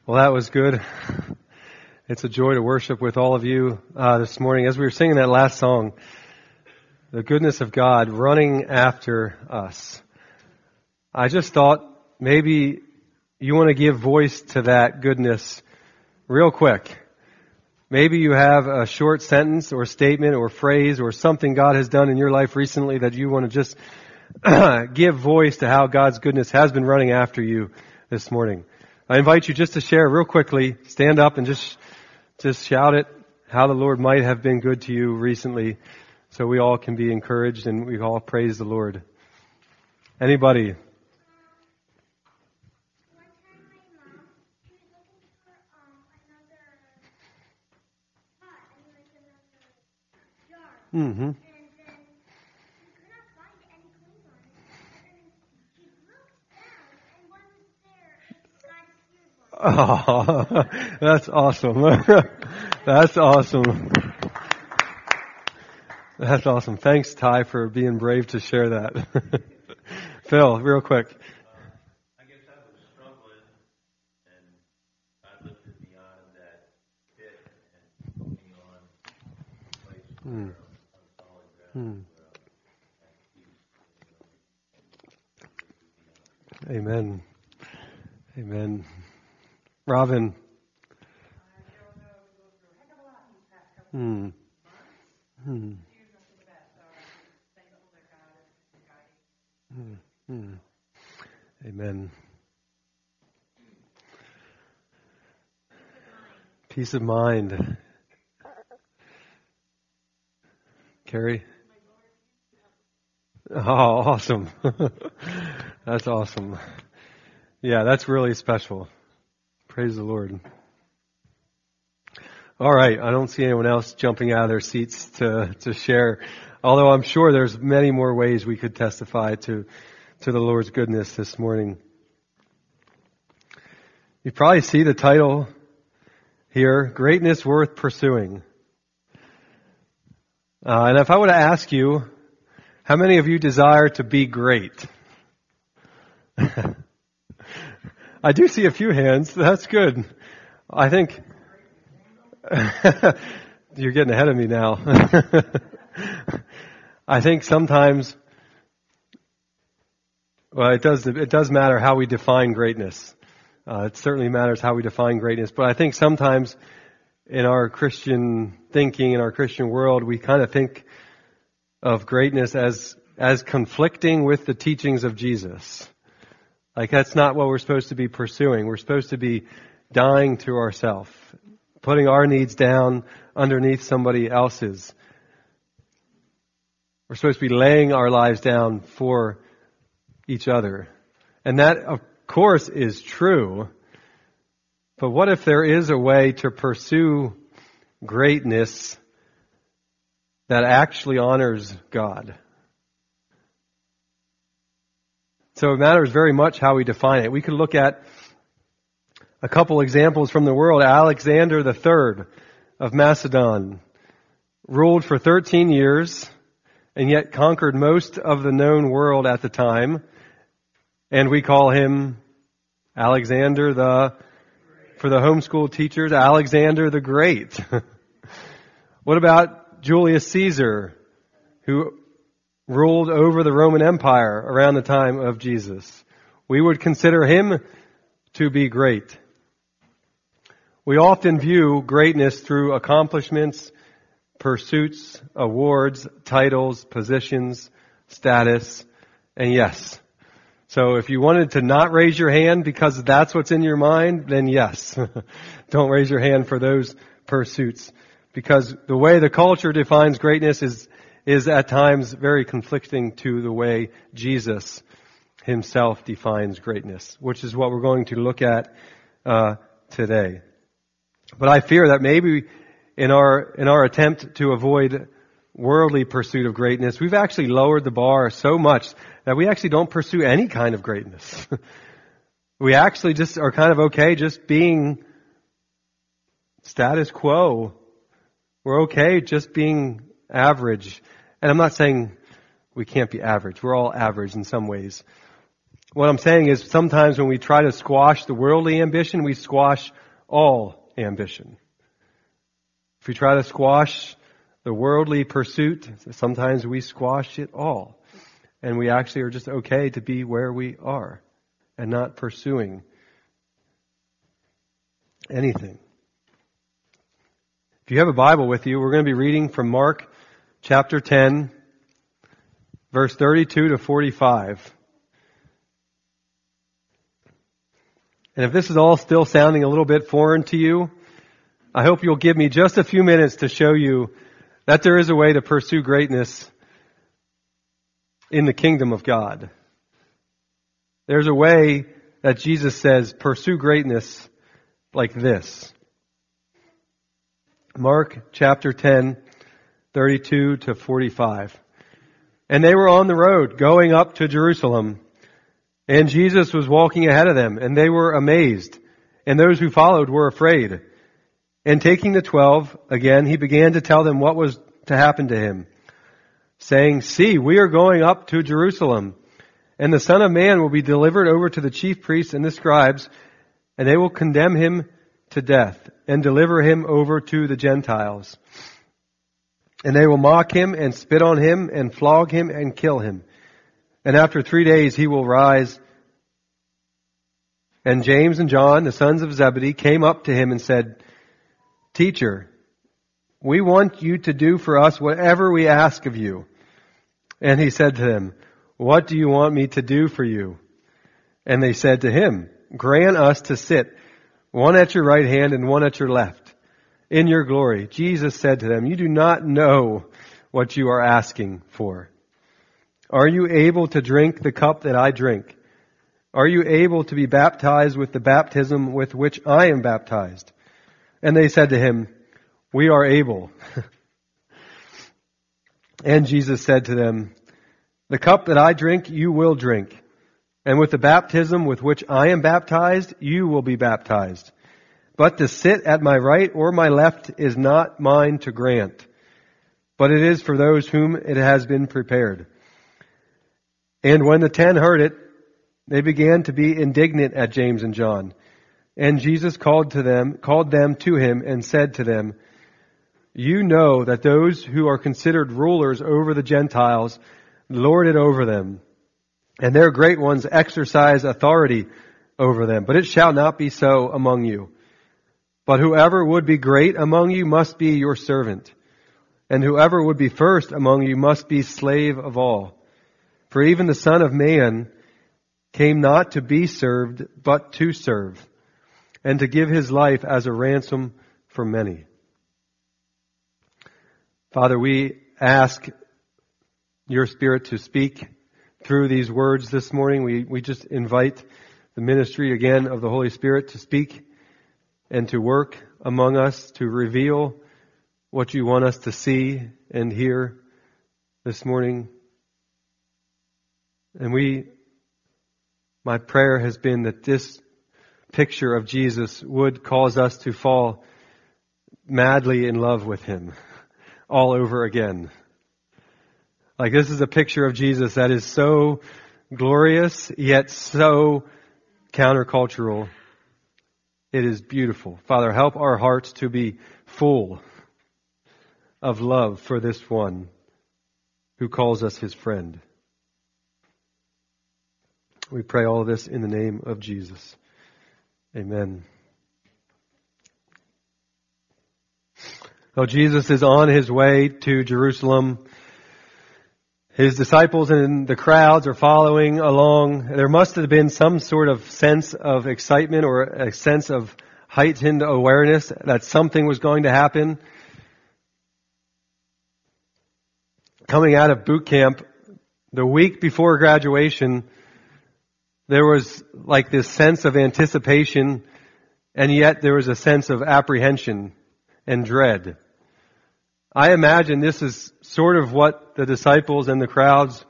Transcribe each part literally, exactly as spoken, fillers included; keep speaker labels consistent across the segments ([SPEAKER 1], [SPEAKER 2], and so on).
[SPEAKER 1] Well, that was good. It's a joy to worship with all of you uh, this morning. As we were singing that last song, the goodness of God running after us. I just thought maybe you want to give voice to that goodness real quick. Maybe you have a short sentence or statement or phrase or something God has done in your life recently that you want to just give voice to how God's goodness has been running after you this morning. I invite you just to share real quickly, stand up and just just shout it, how the Lord might have been good to you recently, so we all can be encouraged and we all praise the Lord. Anybody? Mm-hmm. Oh, that's awesome. That's awesome. That's awesome. Thanks, Ty, for being brave to share that. Phil, real quick.
[SPEAKER 2] Uh, I guess I was struggling, and I lifted beyond that pit and put me on a place where
[SPEAKER 1] Mm.
[SPEAKER 2] I'm on solid ground.
[SPEAKER 1] Mm. Amen. Amen. Robin. Hmm. Hmm. Hmm. Hmm. Amen. Peace of mind. Carrie? Oh, awesome. That's awesome. Yeah, that's really special. Praise the Lord. All right, I don't see anyone else jumping out of their seats to, to share, although I'm sure there's many more ways we could testify to, to the Lord's goodness this morning. You probably see the title here, Greatness Worth Pursuing. Uh, and if I were to ask you, how many of you desire to be great? I do see a few hands. That's good. I think you're getting ahead of me now. I think sometimes, well, it does, it does matter how we define greatness. Uh, it certainly matters how we define greatness. But I think sometimes in our Christian thinking, in our Christian world, we kind of think of greatness as, as conflicting with the teachings of Jesus. Like that's not what we're supposed to be pursuing. We're supposed to be dying to ourselves, putting our needs down underneath somebody else's. We're supposed to be laying our lives down for each other. And that, of course, is true. But what if there is a way to pursue greatness that actually honors God? So it matters very much how we define it. We could look at a couple examples from the world. Alexander the Third of Macedon ruled for thirteen years and yet conquered most of the known world at the time. And we call him Alexander the, for the homeschool teachers, Alexander the Great. What about Julius Caesar, who ruled over the Roman Empire around the time of Jesus? We would consider him to be great. We often view greatness through accomplishments, pursuits, awards, titles, positions, status, and yes. So if you wanted to not raise your hand because that's what's in your mind, then yes. Don't raise your hand for those pursuits. Because the way the culture defines greatness is is at times very conflicting to the way Jesus himself defines greatness, which is what we're going to look at uh, today. But I fear that maybe in our in our attempt to avoid worldly pursuit of greatness, we've actually lowered the bar so much that we actually don't pursue any kind of greatness. We actually just are kind of okay just being status quo. We're okay just being average. And I'm not saying we can't be average. We're all average in some ways. What I'm saying is sometimes when we try to squash the worldly ambition, we squash all ambition. If we try to squash the worldly pursuit, sometimes we squash it all. And we actually are just okay to be where we are and not pursuing anything. If you have a Bible with you, we're going to be reading from Mark chapter ten, verse thirty-two to forty-five. And if this is all still sounding a little bit foreign to you, I hope you'll give me just a few minutes to show you that there is a way to pursue greatness in the kingdom of God. There's a way that Jesus says, pursue greatness like this. Mark chapter ten, thirty-two to forty-five. And they were on the road going up to Jerusalem, and Jesus was walking ahead of them, and they were amazed, and those who followed were afraid. And taking the twelve, again, he began to tell them what was to happen to him, saying, see, we are going up to Jerusalem, and the Son of Man will be delivered over to the chief priests and the scribes, and they will condemn him to death and deliver him over to the Gentiles. And they will mock him and spit on him and flog him and kill him. And after three days he will rise. And James and John, the sons of Zebedee, came up to him and said, Teacher, we want you to do for us whatever we ask of you. And he said to them, what do you want me to do for you? And they said to him, grant us to sit, one at your right hand and one at your left, in your glory. Jesus said to them, you do not know what you are asking for. Are you able to drink the cup that I drink? Are you able to be baptized with the baptism with which I am baptized? And they said to him, we are able. And Jesus said to them, the cup that I drink, you will drink. And with the baptism with which I am baptized, you will be baptized. But to sit at my right or my left is not mine to grant, but it is for those whom it has been prepared. And when the ten heard it, they began to be indignant at James and John. And Jesus called to them, called them to him and said to them, you know that those who are considered rulers over the Gentiles lord it over them, and their great ones exercise authority over them. But it shall not be so among you. But whoever would be great among you must be your servant, and whoever would be first among you must be slave of all. For even the Son of Man came not to be served, but to serve, and to give his life as a ransom for many. Father, we ask your Spirit to speak through these words this morning. We, we just invite the ministry again of the Holy Spirit to speak and to work among us, to reveal what you want us to see and hear this morning. And we, my prayer has been that this picture of Jesus would cause us to fall madly in love with him all over again. Like, this is a picture of Jesus that is so glorious, yet so countercultural. It is beautiful. Father, help our hearts to be full of love for this one who calls us his friend. We pray all this in the name of Jesus. Amen. So Jesus is on his way to Jerusalem. His disciples and the crowds are following along. There must have been some sort of sense of excitement or a sense of heightened awareness that something was going to happen. Coming out of boot camp, the week before graduation, there was like this sense of anticipation, and yet there was a sense of apprehension and dread. I imagine this is sort of what the disciples and the crowds,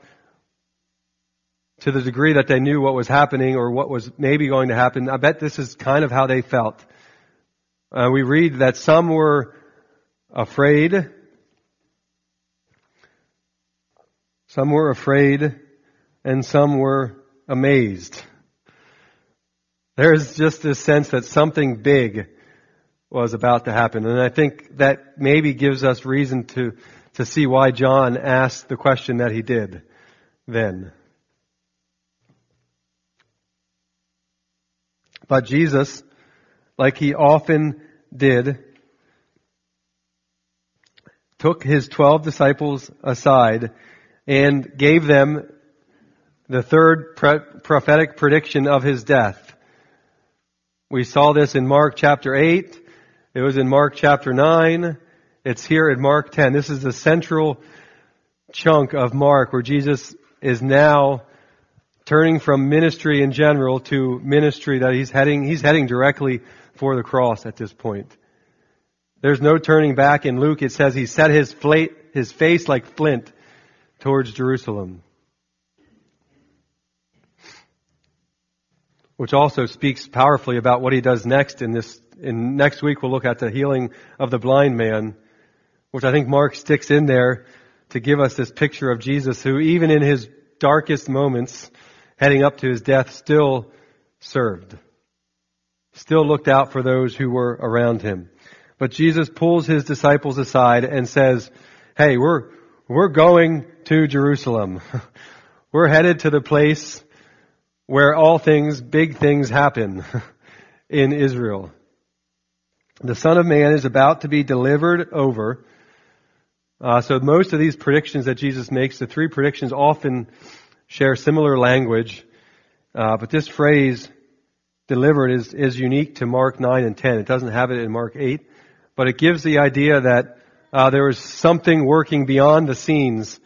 [SPEAKER 1] to the degree that they knew what was happening or what was maybe going to happen, I bet this is kind of how they felt. Uh, we read that some were afraid. Some were afraid and some were amazed. There's just this sense that something big was about to happen. And I think that maybe gives us reason to, to see why John asked the question that he did then. But Jesus, like he often did, took his twelve disciples aside and gave them the third pre- prophetic prediction of his death. We saw this in Mark chapter eight. It was in Mark chapter nine. It's here in Mark ten. This is the central chunk of Mark where Jesus is now turning from ministry in general to ministry that he's heading, he's heading directly for the cross at this point. There's no turning back. In Luke it says he set his, flate, his face like flint towards Jerusalem. Which also speaks powerfully about what he does next in this. In next week we'll look at the healing of the blind man, which I think Mark sticks in there to give us this picture of Jesus who even in his darkest moments, heading up to his death, still served. Still looked out for those who were around him. But Jesus pulls his disciples aside and says, hey, we're, we're going to Jerusalem. We're headed to the place where all things, big things happen in Israel. The Son of Man is about to be delivered over. Uh, so most of these predictions that Jesus makes, the three predictions often share similar language. Uh, but this phrase, delivered, is, is unique to Mark nine and ten. It doesn't have it in Mark eight. But it gives the idea that uh, there was something working beyond the scenes.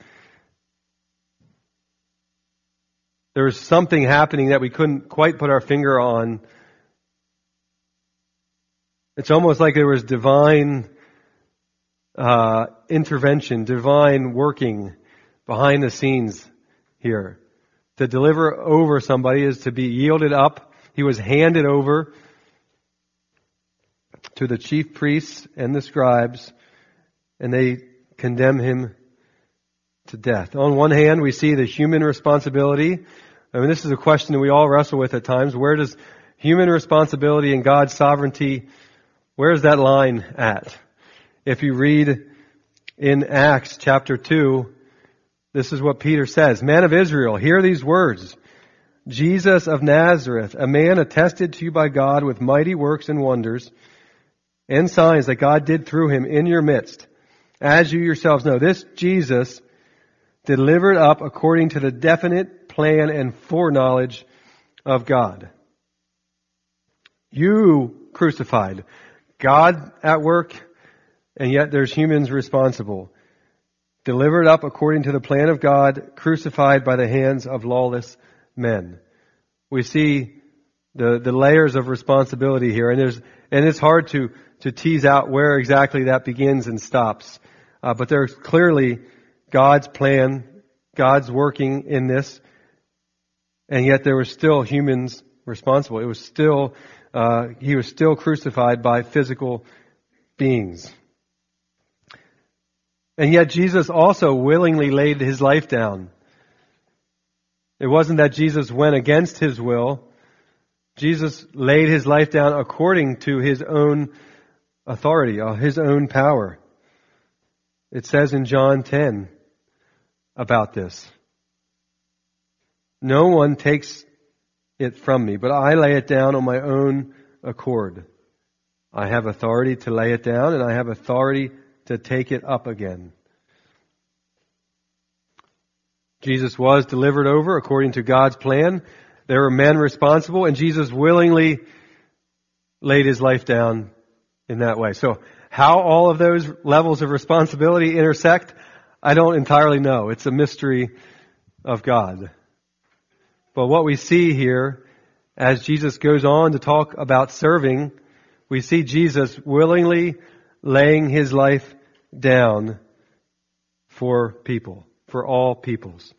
[SPEAKER 1] There was something happening that we couldn't quite put our finger on. It's almost like there was divine uh, intervention, divine working behind the scenes here. To deliver over somebody is to be yielded up. He was handed over to the chief priests and the scribes, and they condemn him to death. On one hand, we see the human responsibility. I mean, this is a question that we all wrestle with at times. Where does human responsibility and God's sovereignty, where is that line at? If you read in Acts chapter two, this is what Peter says. Men of Israel, hear these words. Jesus of Nazareth, a man attested to you by God with mighty works and wonders and signs that God did through him in your midst. As you yourselves know, this Jesus delivered up according to the definite plan and foreknowledge of God. You crucified. God at work, and yet there's humans responsible. Delivered up according to the plan of God, crucified by the hands of lawless men. We see the, the layers of responsibility here, and there's and it's hard to, to tease out where exactly that begins and stops. Uh, but there's clearly God's plan, God's working in this, and yet there were still humans responsible. It was still uh, he was still crucified by physical beings. And yet Jesus also willingly laid his life down. It wasn't that Jesus went against his will. Jesus laid his life down according to his own authority, his own power. It says in John ten about this. No one takes it from me, but I lay it down on my own accord. I have authority to lay it down, and I have authority to take it up again. Jesus was delivered over according to God's plan. There were men responsible, and Jesus willingly laid his life down in that way. So how all of those levels of responsibility intersect, I don't entirely know. It's a mystery of God. But what we see here, as Jesus goes on to talk about serving, we see Jesus willingly laying his life down for people, for all peoples.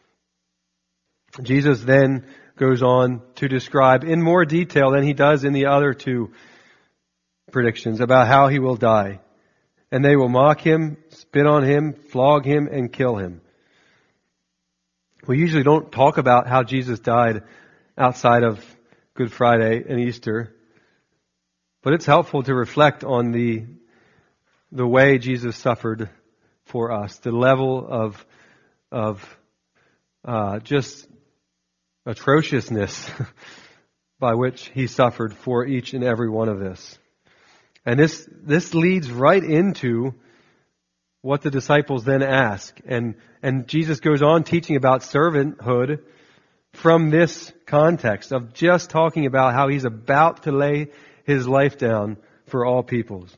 [SPEAKER 1] Jesus then goes on to describe in more detail than he does in the other two predictions about how he will die. And they will mock him, spit on him, flog him, and kill him. We usually don't talk about how Jesus died outside of Good Friday and Easter, but it's helpful to reflect on the the way Jesus suffered for us, the level of of uh, just atrociousness by which he suffered for each and every one of us. And this this leads right into what the disciples then ask. And and Jesus goes on teaching about servanthood from this context of just talking about how he's about to lay his life down for all peoples.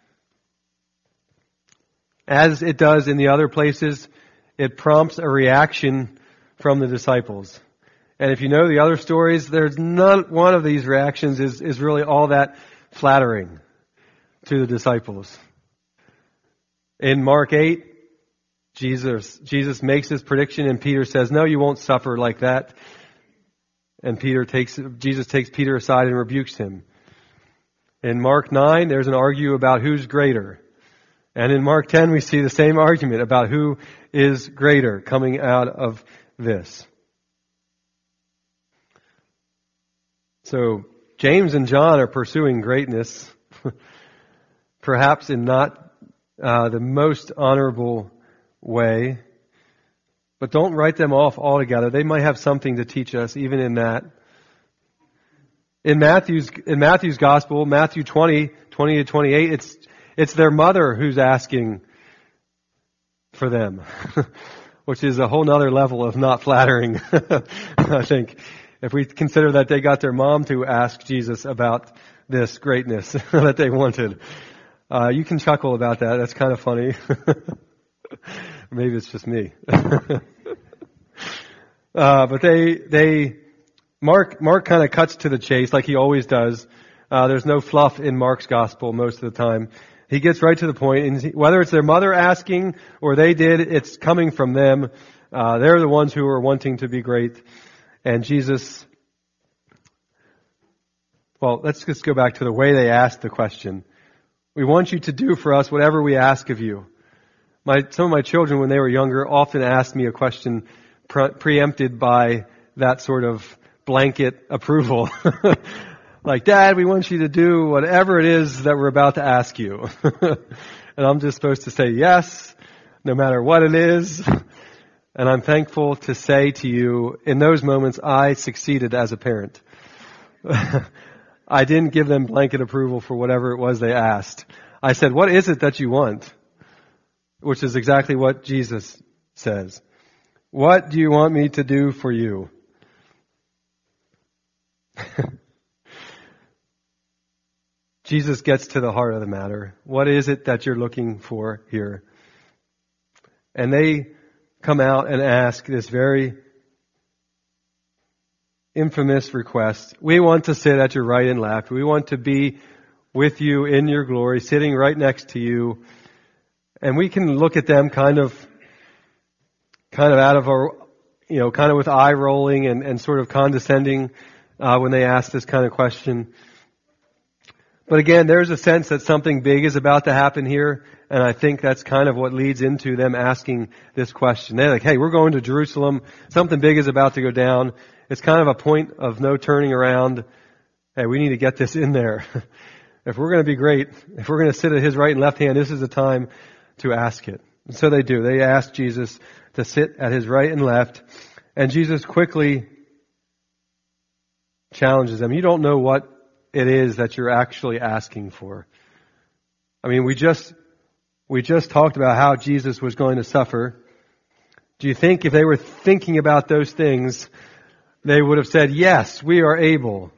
[SPEAKER 1] As it does in the other places, it prompts a reaction from the disciples. And if you know the other stories, there's not one of these reactions is, is really all that flattering to the disciples. In Mark eight, Jesus, Jesus makes this prediction and Peter says, no, you won't suffer like that. And Peter takes, Jesus takes Peter aside and rebukes him. In Mark nine, there's an argue about who's greater. And in Mark ten, we see the same argument about who is greater coming out of this. So James and John are pursuing greatness, perhaps in not uh, the most honorable way, but don't write them off altogether. They might have something to teach us even in that. In Matthew's in Matthew's Gospel, Matthew twenty, twenty to twenty-eight, it's It's their mother who's asking for them, which is a whole nother level of not flattering, I think, if we consider that they got their mom to ask Jesus about this greatness that they wanted. Uh, you can chuckle about that. That's kind of funny. Maybe it's just me. uh, but they, they, Mark, Mark kind of cuts to the chase like he always does. Uh, there's no fluff in Mark's gospel most of the time. He gets right to the point, and whether it's their mother asking or they did, it's coming from them. Uh, they're the ones who are wanting to be great. And Jesus, well, let's just go back to the way they asked the question. We want you to do for us whatever we ask of you. My, some of my children, when they were younger, often asked me a question pre- preempted by that sort of blanket approval. Like, Dad, we want you to do whatever it is that we're about to ask you. And I'm just supposed to say yes, no matter what it is. And I'm thankful to say to you, in those moments, I succeeded as a parent. I didn't give them blanket approval for whatever it was they asked. I said, what is it that you want? Which is exactly what Jesus says. What do you want me to do for you? Jesus gets to the heart of the matter. What is it that you're looking for here? And they come out and ask this very infamous request. We want to sit at your right and left. We want to be with you in your glory, sitting right next to you. And we can look at them kind of, kind of out of our, you know, kind of with eye rolling and, and sort of condescending uh, when they ask this kind of question. But again, there's a sense that something big is about to happen here, and I think that's kind of what leads into them asking this question. They're like, hey, we're going to Jerusalem. Something big is about to go down. It's kind of a point of no turning around. Hey, we need to get this in there. If we're going to be great, if we're going to sit at his right and left hand, this is the time to ask it. And so they do. They ask Jesus to sit at his right and left, and Jesus quickly challenges them. You don't know what it is that you're actually asking for. I mean, we just, we just talked about how Jesus was going to suffer. Do you think if they were thinking about those things, they would have said, yes, we are able?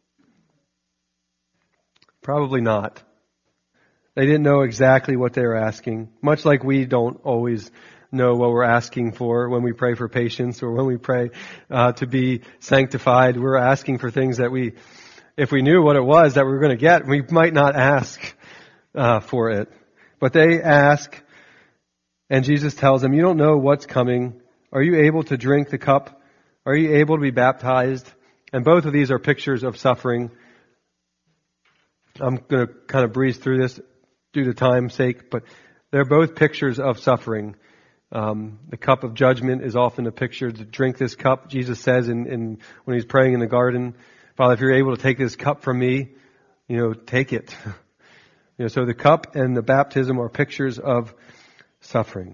[SPEAKER 1] Probably not. They didn't know exactly what they were asking, much like we don't always know what we're asking for when we pray for patience or when we pray uh, to be sanctified. We're asking for things that we, if we knew what it was that we were going to get, we might not ask uh, for it. But they ask, and Jesus tells them, you don't know what's coming. Are you able to drink the cup? Are you able to be baptized? And both of these are pictures of suffering. I'm going to kind of breeze through this due to time's sake, but they're both pictures of suffering. Um, the cup of judgment is often a picture to drink this cup. Jesus says in, in when he's praying in the garden, Father, if you're able to take this cup from me, you know, take it. You know, so the cup and the baptism are pictures of suffering.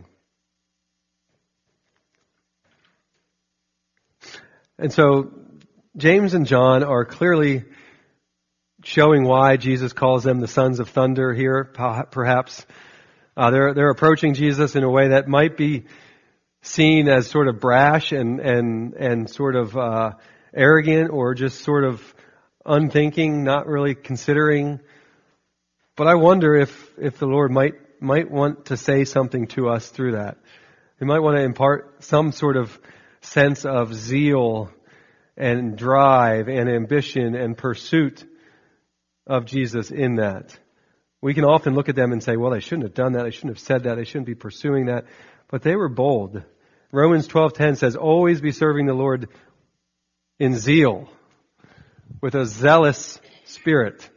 [SPEAKER 1] And so James and John are clearly showing why Jesus calls them the sons of thunder here, perhaps. Uh, they're, they're approaching Jesus in a way that might be seen as sort of brash and, and, and sort of, uh, arrogant or just sort of unthinking, not really considering. But I wonder if, if the Lord might, might want to say something to us through that. He might want to impart some sort of sense of zeal and drive and ambition and pursuit of Jesus in that. We can often look at them and say, well, they shouldn't have done that. They shouldn't have said that. They shouldn't be pursuing that. But they were bold. Romans twelve ten says, always be serving the Lord in zeal, with a zealous spirit.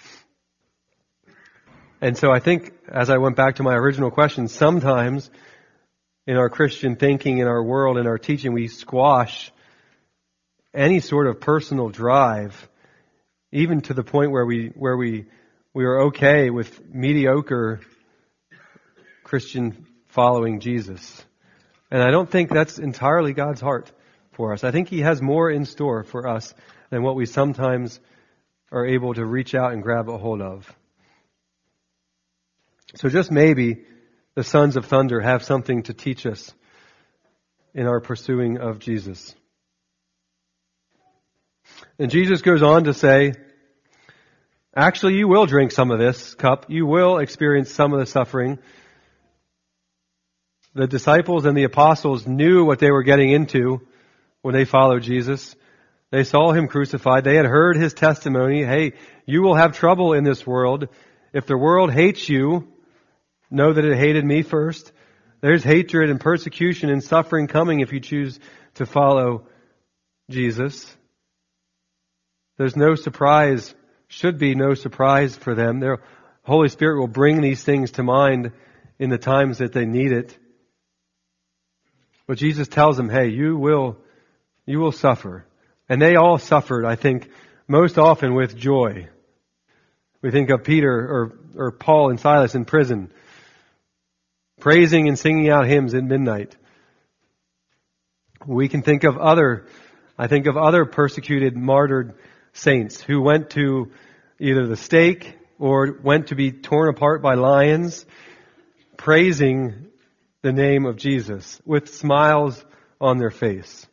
[SPEAKER 1] And so I think, as I went back to my original question, sometimes in our Christian thinking, in our world, in our teaching, we squash any sort of personal drive, even to the point where we, where we, we are okay with mediocre Christian following Jesus. And I don't think that's entirely God's heart for us. I think He has more in store for us than what we sometimes are able to reach out and grab a hold of. So just maybe the sons of thunder have something to teach us in our pursuing of Jesus. And Jesus goes on to say, actually, you will drink some of this cup. You will experience some of the suffering. The disciples and the apostles knew what they were getting into when they followed Jesus. They saw Him crucified. They had heard His testimony. Hey, you will have trouble in this world. If the world hates you, know that it hated me first. There's hatred and persecution and suffering coming if you choose to follow Jesus. There's no surprise, should be no surprise for them. Their Holy Spirit will bring these things to mind in the times that they need it. But Jesus tells them, hey, you will, you will suffer. And they all suffered, I think, most often with joy. We think of Peter or, or Paul and Silas in prison, praising and singing out hymns at midnight. We can think of other, I think of other persecuted, martyred saints who went to either the stake or went to be torn apart by lions, praising the name of Jesus with smiles on their face.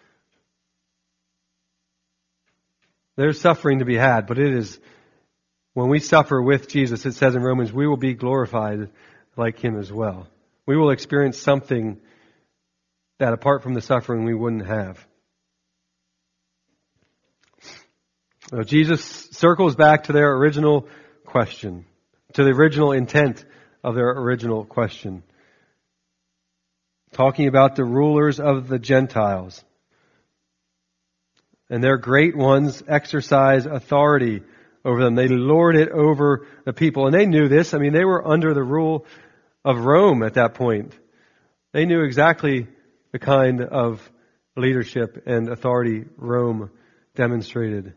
[SPEAKER 1] There's suffering to be had, but it is, when we suffer with Jesus, it says in Romans, we will be glorified like Him as well. We will experience something that apart from the suffering we wouldn't have. Well, Jesus circles back to their original question, to the original intent of their original question. Talking about the rulers of the Gentiles. And their great ones exercise authority over them. They lord it over the people. And they knew this. I mean, they were under the rule of Rome at that point. They knew exactly the kind of leadership and authority Rome demonstrated.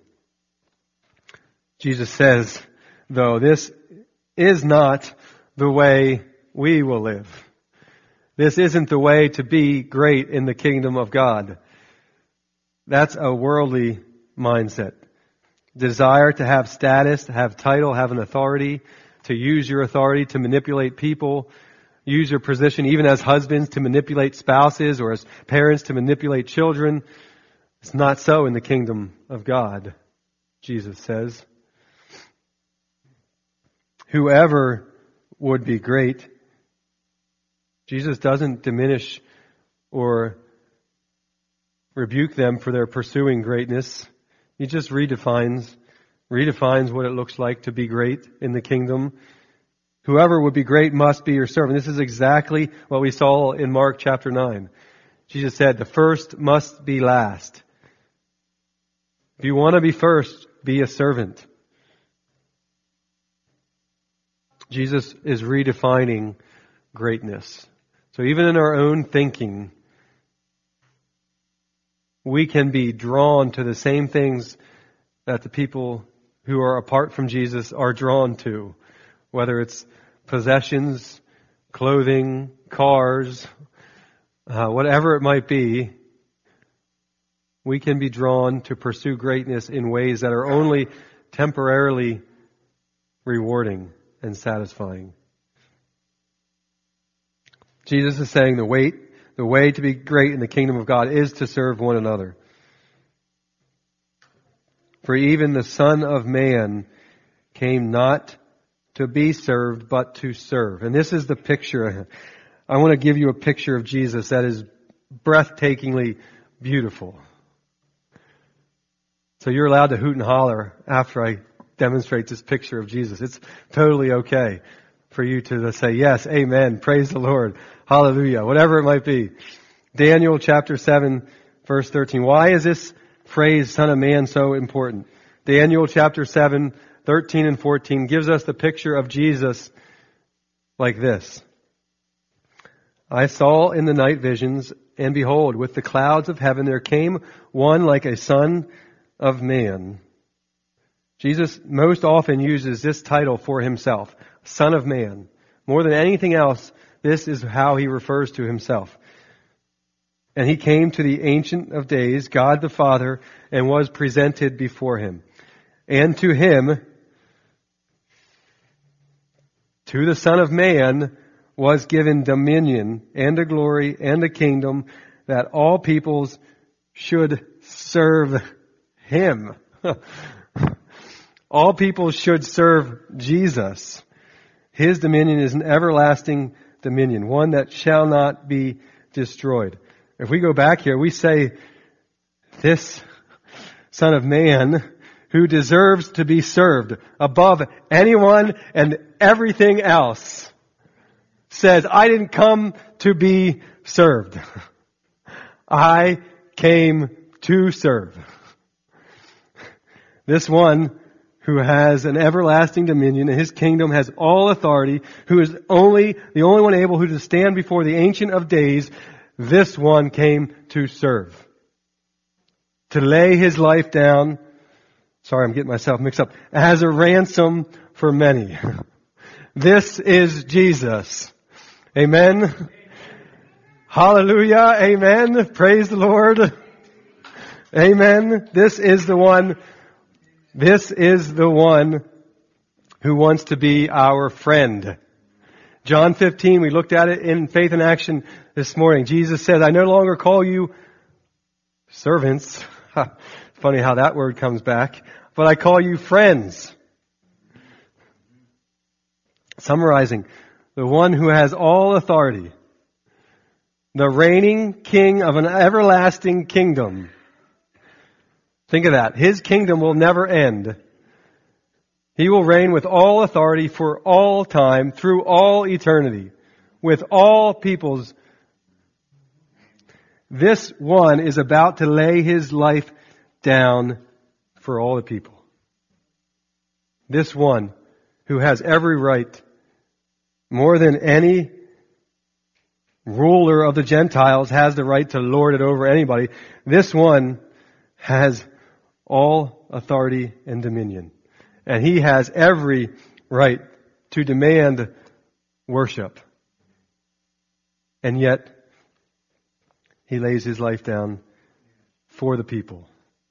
[SPEAKER 1] Jesus says, though, this is not the way we will live. This isn't the way to be great in the kingdom of God. That's a worldly mindset. Desire to have status, to have title, have an authority, to use your authority to manipulate people, use your position even as husbands to manipulate spouses or as parents to manipulate children. It's not so in the kingdom of God, Jesus says. Whoever would be great, Jesus doesn't diminish or rebuke them for their pursuing greatness. He just redefines, redefines what it looks like to be great in the kingdom. Whoever would be great must be your servant. This is exactly what we saw in Mark chapter nine. Jesus said, the first must be last. If you want to be first, be a servant. Jesus is redefining greatness. So even in our own thinking, we can be drawn to the same things that the people who are apart from Jesus are drawn to, whether it's possessions, clothing, cars, uh, whatever it might be. We can be drawn to pursue greatness in ways that are only temporarily rewarding and satisfying. Jesus is saying the way, the way to be great in the kingdom of God is to serve one another. For even the Son of Man came not to be served, but to serve. And this is the picture. I want to give you a picture of Jesus that is breathtakingly beautiful. So you're allowed to hoot and holler after I demonstrate this picture of Jesus. It's totally okay for you to say, yes, amen, praise the Lord, hallelujah, whatever it might be. Daniel chapter seven, verse thirteen. Why is this phrase, Son of Man, so important? Daniel chapter seven, thirteen and fourteen gives us the picture of Jesus like this. I saw in the night visions, and behold, with the clouds of heaven there came one like a son of man. Jesus most often uses this title for himself, Son of Man. More than anything else, this is how he refers to himself. And he came to the Ancient of Days, God the Father, and was presented before him. And to him, to the Son of Man, was given dominion and a glory and a kingdom that all peoples should serve him. All people should serve Jesus. His dominion is an everlasting dominion, one that shall not be destroyed. If we go back here, we say this Son of Man who deserves to be served above anyone and everything else says, I didn't come to be served. I came to serve. This one who has an everlasting dominion, and his kingdom has all authority, who is only the only one able who to stand before the Ancient of Days, this one came to serve. To lay his life down, sorry, I'm getting myself mixed up, as a ransom for many. This is Jesus. Amen. Hallelujah. Amen. Praise the Lord. Amen. This is the one This is the one who wants to be our friend. John fifteen, we looked at it in Faith in Action this morning. Jesus said, I no longer call you servants. Funny how that word comes back. But I call you friends. Summarizing, the one who has all authority, the reigning king of an everlasting kingdom. Think of that. His kingdom will never end. He will reign with all authority for all time, through all eternity, with all peoples. This one is about to lay his life down for all the people. This one who has every right, more than any ruler of the Gentiles has the right to lord it over anybody. This one has all authority and dominion. And he has every right to demand worship. And yet, he lays his life down for the people.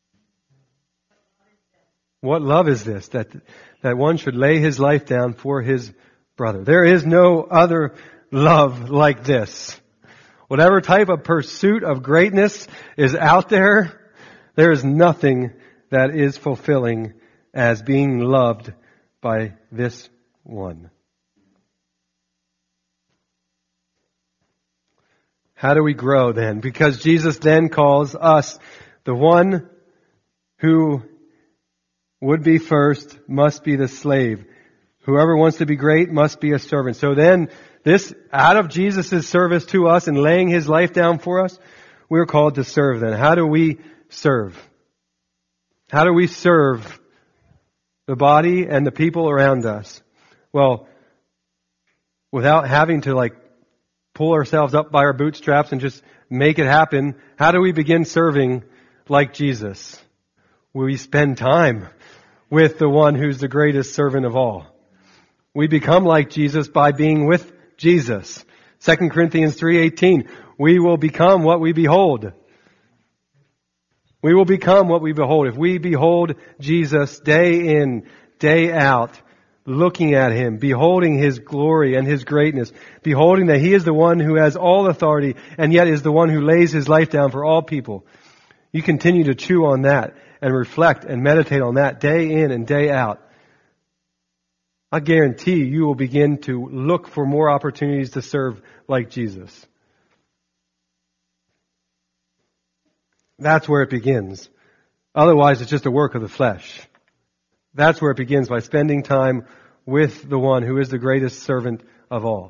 [SPEAKER 1] What love is this? That, that one should lay his life down for his brother. There is no other love like this. Whatever type of pursuit of greatness is out there, there is nothing that is fulfilling as being loved by this one. How do we grow then? Because Jesus then calls us, the one who would be first must be the slave. Whoever wants to be great must be a servant. So then, this, out of Jesus' service to us and laying his life down for us, we're called to serve then. How do we serve? How do we serve the body and the people around us? Well, without having to like pull ourselves up by our bootstraps and just make it happen. How do we begin serving like Jesus? We spend time with the one who's the greatest servant of all. We become like Jesus by being with Jesus. Second Corinthians three eighteen. We will become what we behold. We will become what we behold. If we behold Jesus day in, day out, looking at Him, beholding His glory and His greatness, beholding that He is the one who has all authority and yet is the one who lays His life down for all people. You continue to chew on that and reflect and meditate on that day in and day out. I guarantee you will begin to look for more opportunities to serve like Jesus. That's where it begins. Otherwise, it's just a work of the flesh. That's where it begins, by spending time with the one who is the greatest servant of all.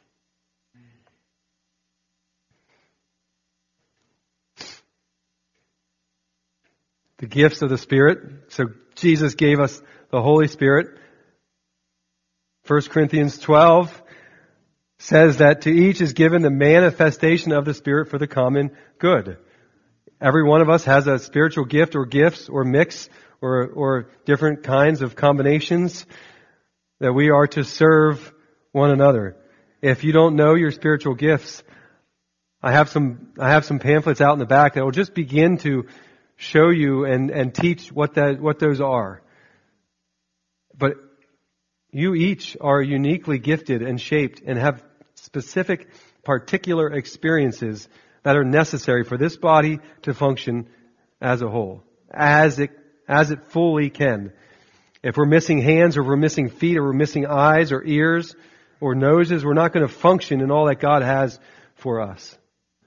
[SPEAKER 1] The gifts of the Spirit. So Jesus gave us the Holy Spirit. First Corinthians twelve says that to each is given the manifestation of the Spirit for the common good. Every one of us has a spiritual gift or gifts or mix or, or different kinds of combinations that we are to serve one another. If you don't know your spiritual gifts, I have some, I have some pamphlets out in the back that will just begin to show you and, and teach what that, what those are. But you each are uniquely gifted and shaped and have specific, particular experiences that are necessary for this body to function as a whole, as it, as it fully can. If we're missing hands or we're missing feet or we're missing eyes or ears or noses, we're not going to function in all that God has for us.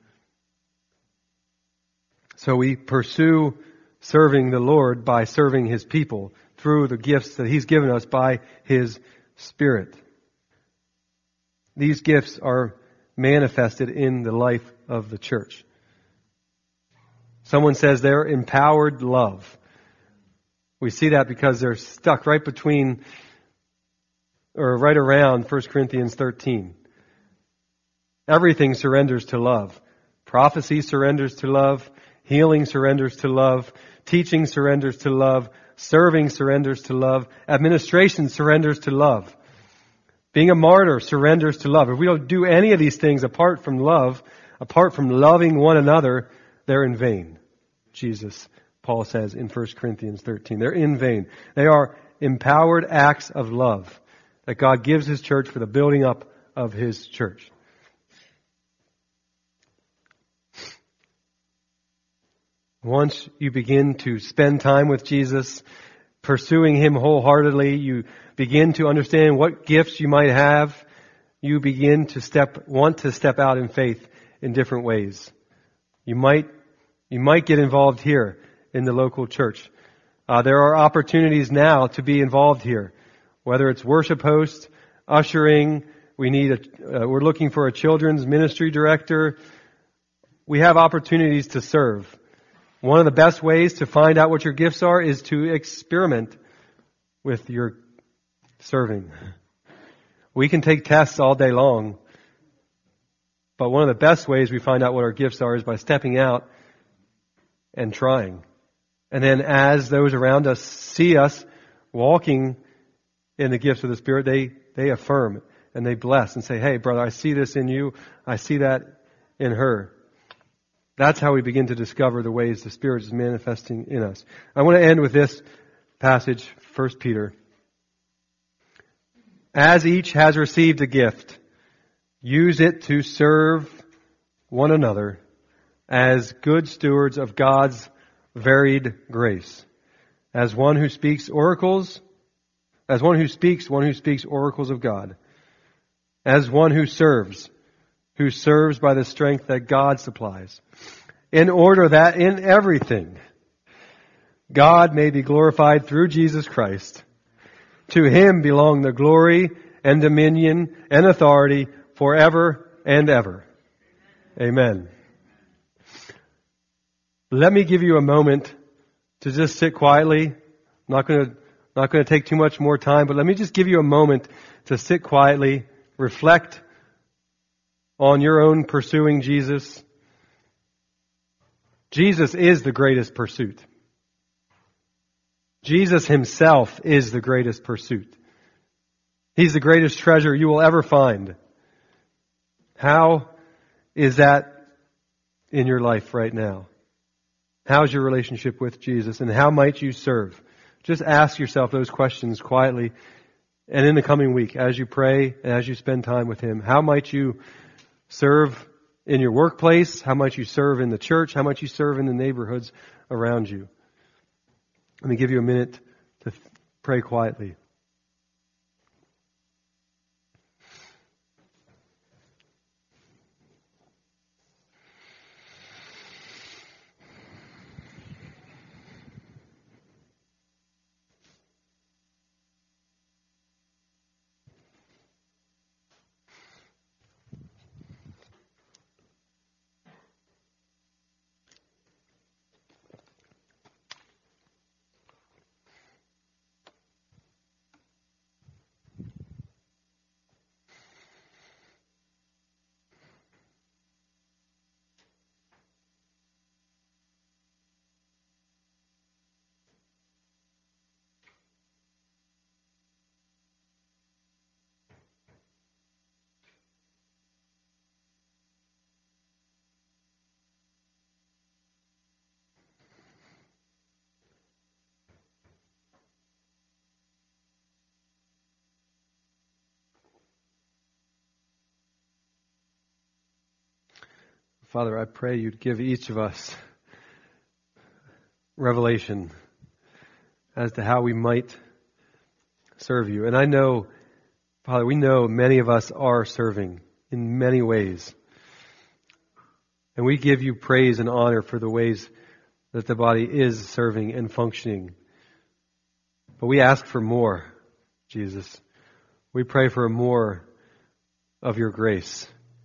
[SPEAKER 1] So we pursue serving the Lord by serving His people through the gifts that He's given us by His Spirit. These gifts are manifested in the life of the church. Someone says they're empowered love. We see that because they're stuck right between, or right around First Corinthians thirteen. Everything surrenders to love. Prophecy surrenders to love. Healing surrenders to love. Teaching surrenders to love. Serving surrenders to love. Administration surrenders to love. Being a martyr surrenders to love. If we don't do any of these things apart from love, apart from loving one another, they're in vain. Jesus, Paul says in First Corinthians thirteen. They're in vain. They are empowered acts of love that God gives His church for the building up of His church. Once you begin to spend time with Jesus, pursuing Him wholeheartedly, you begin to understand what gifts you might have. You begin to step, want to step out in faith in different ways. You might, you might get involved here in the local church. Uh, there are opportunities now to be involved here, whether it's worship host, ushering. We need a, uh, we're looking for a children's ministry director. We have opportunities to serve. One of the best ways to find out what your gifts are is to experiment with your serving. We can take tests all day long, but one of the best ways we find out what our gifts are is by stepping out and trying. And then as those around us see us walking in the gifts of the Spirit, they, they affirm and they bless and say, hey, brother, I see this in you. I see that in her. That's how we begin to discover the ways the Spirit is manifesting in us. I want to end with this passage, First Peter. As each has received a gift, use it to serve one another as good stewards of God's varied grace. As one who speaks oracles, as one who speaks, one who speaks oracles of God. As one who serves, who serves by the strength that God supplies, in order that in everything God may be glorified through Jesus Christ. To Him belong the glory and dominion and authority forever and ever. Amen. Let me give you a moment to just sit quietly. I'm not going to, not going to take too much more time, but let me just give you a moment to sit quietly, reflect on your own pursuing Jesus. Jesus is the greatest pursuit. Jesus himself is the greatest pursuit. He's the greatest treasure you will ever find. How is that in your life right now? How's your relationship with Jesus, and how might you serve? Just ask yourself those questions quietly, and in the coming week, as you pray and as you spend time with Him, how might you serve in your workplace? How might you serve in the church? How might you serve in the neighborhoods around you? Let me give you a minute to pray quietly. Father, I pray you'd give each of us revelation as to how we might serve you. And I know, Father, we know many of us are serving in many ways. And we give you praise and honor for the ways that the body is serving and functioning. But we ask for more, Jesus. We pray for more of your grace.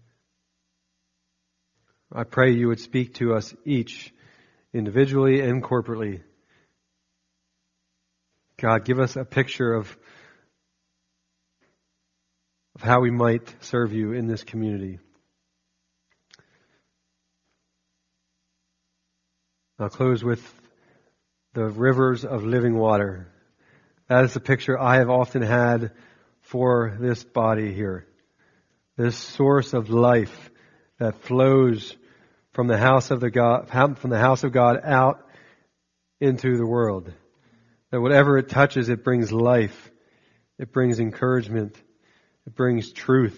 [SPEAKER 1] I pray you would speak to us each, individually and corporately. God, give us a picture of, of how we might serve you in this community. I'll close with the rivers of living water. That is the picture I have often had for this body here. This source of life that flows from the house of the God, from the house of God out into the world. That whatever it touches, it brings life. It brings encouragement. It brings truth.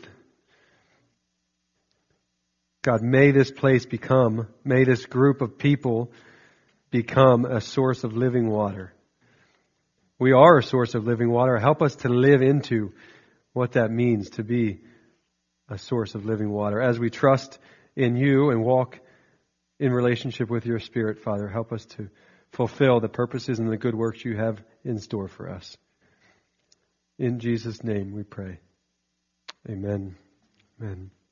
[SPEAKER 1] God, may this place become, may this group of people become a source of living water. We are a source of living water. Help us to live into what that means to be a source of living water. As we trust in you and walk in relationship with your Spirit, Father, help us to fulfill the purposes and the good works you have in store for us. In Jesus' name we pray. Amen. Amen.